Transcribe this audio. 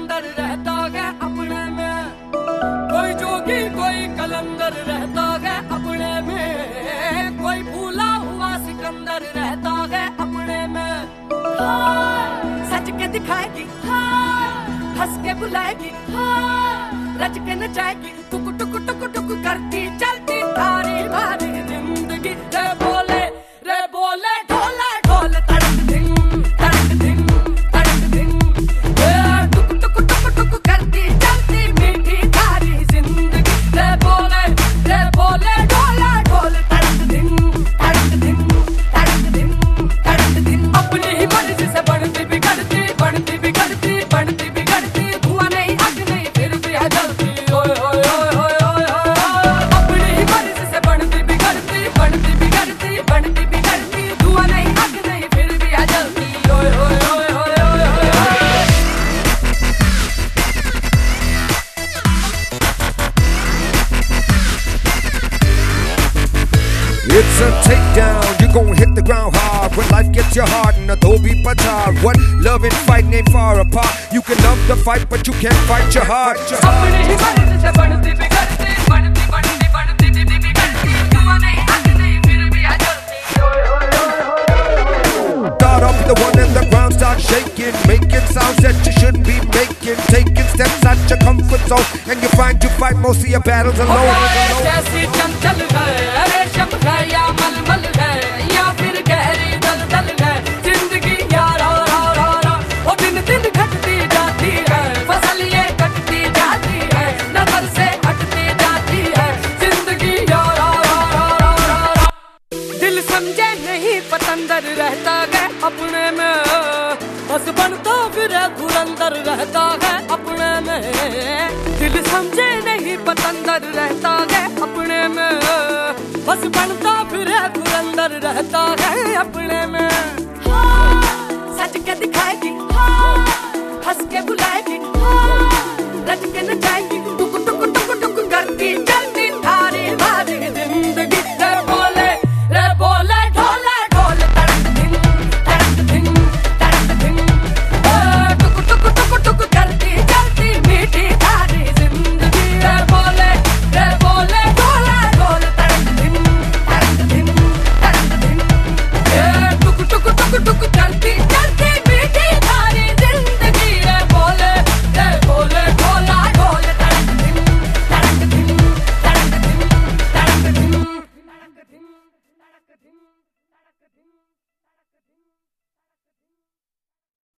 सिकंदर रहता है अपने में, कोई जोगी कोई कलंदर रहता है अपने में, कोई भूला हुआ सिकंदर रहता है अपने में। सच के दिखाएगी, हंस के बुलाएगी, रच के नचाएगी, टुक टुक टुक टुक करती चलती तारी मारी जिंदगी। रे बोले ढोला ढोल तड़क दिन तड़क दिन तड़क दिन, टुक टुक टुक टुक करती चलती मीठी तारी जिंदगी। रे बोले ढोला ढोल तड़क दिन तड़क दिन तड़क दिन तड़क दिन। अपनी ही मर्जी से बढ़ती बिगड़ती बढ़ती बिगड़ती बढ़ती बिगड़ती, धुआं नहीं आग नहीं फिर भी है जलती। ओए ओए ओए ओए ओए, अपनी ही मर्जी से बढ़ती बिगड़ती बढ़ती बिगड़ती बढ़ती बिगड़ती, धुआं नहीं आग नहीं फिर भी है जलती। ओए ओए ओए ओए ओए ओए। It's a takedown, you gon' hit the ground hard when life gets you hard and Adobe Petard. What love and fighting ain't far apart. You can love the fight but you can't fight your heart. अपनी ही मर्जी से बढ़ती बिगड़ती बढ़ती बढ़ती बढ़ती बिगड़ती, धुआं नहीं आग नहीं फिर भी है जलती। ओए ओए ओए। Start off the one and the ground start shaking, making sounds that you shouldn't be making, taking steps out your comfort zone, and you find you fight most of your battles alone. जैसी चंचल है रेशम है या मलमल है या फिर गहरी दलदल है, जिंदगी यारा रा रा रा वो दिन दिन घटती जाती है, फसल ये कटती जाती है, नजर से हटती जाती है जिंदगी यारा रा रा रा रा रा। दिल समझे नहीं पतंदर रहता है अपने में, बस बनता फिर धुरंधर रहता है अपने में। दिल समझे नहीं पतंदर रहता है अपने में, बस बनता फिर धुरंधर रहता है अपने में। सच के दिखाएगी, हंस के बुलाएगी, रच के नचाएगी, टुक टुक टुक टुक करती चलती थारी मारी जिंदगी। रे बोले ढोला ढोल तड़क दिन तड़क दिन तड़क दिन, टुक टुक टुक टुक करती चलती मीठी थारी जिंदगी। रे बोले ढोला ढोल तड़क दिन तड़क दिन तड़क दिन, टुक टुक टुक टुक करती चलती मीठी थारी जिंदगी। रे बोले ढोला ढोल तड़क दिन तड़क दिन तड़क दिन तड़क दिन तड़क दिन।